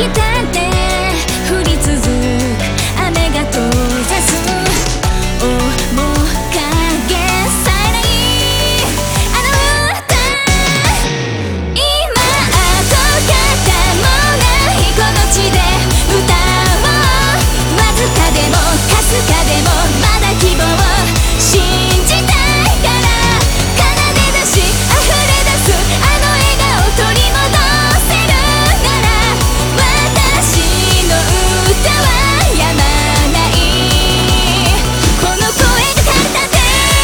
たって降り続く雨が閉ざす面影さえないあの歌今跡形もないこの地で歌おうわずかでもかすかでもまだ希望を信じたいから奏で出し溢れ出すあの笑顔取り戻せるなら私の歌はやまないこの声が枯れたって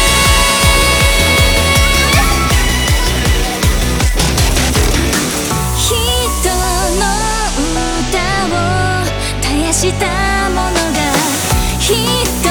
人の歌を絶やしたものが人